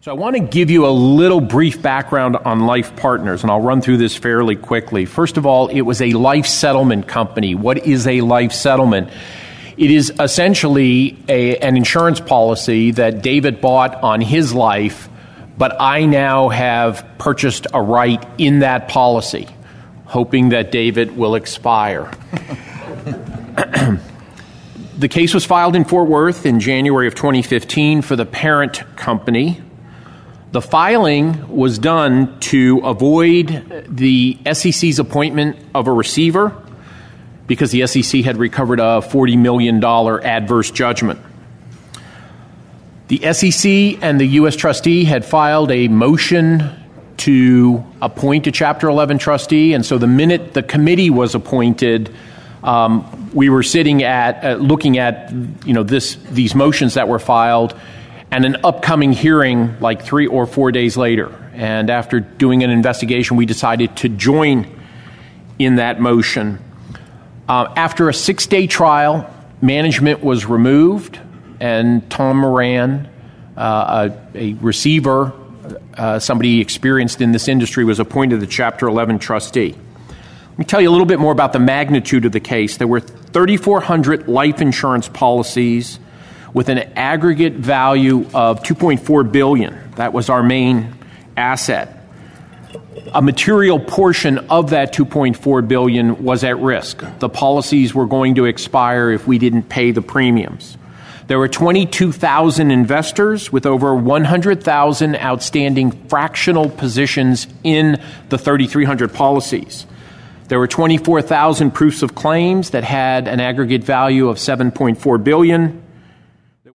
So I want to give you a little brief background on Life Partners, and I'll run through this fairly quickly. First of all, it was a life settlement company. What is a life settlement? It is essentially an insurance policy that David bought on his life, but I now have purchased a right in that policy, hoping that David will expire. The case was filed in Fort Worth in January of 2015 for the parent company. The filing was done to avoid the SEC's appointment of a receiver because the SEC had recovered a $40 million adverse judgment. The SEC and the U.S. trustee had filed a motion to appoint a Chapter 11 trustee, and so the minute the committee was appointed, we were sitting at looking at these motions that were filed, and an upcoming hearing like 3 or 4 days later. And after doing an investigation, we decided to join in that motion. After a 6-day trial, management was removed, and Tom Moran, a receiver, somebody experienced in this industry, was appointed the Chapter 11 trustee. Let me tell you a little bit more about the magnitude of the case. There were 3,400 life insurance policies with an aggregate value of $2.4 billion. That was our main asset. A material portion of that $2.4 billion was at risk. The policies were going to expire if we didn't pay the premiums. There were 22,000 investors with over 100,000 outstanding fractional positions in the 3,300 policies. There were 24,000 proofs of claims that had an aggregate value of $7.4 billion.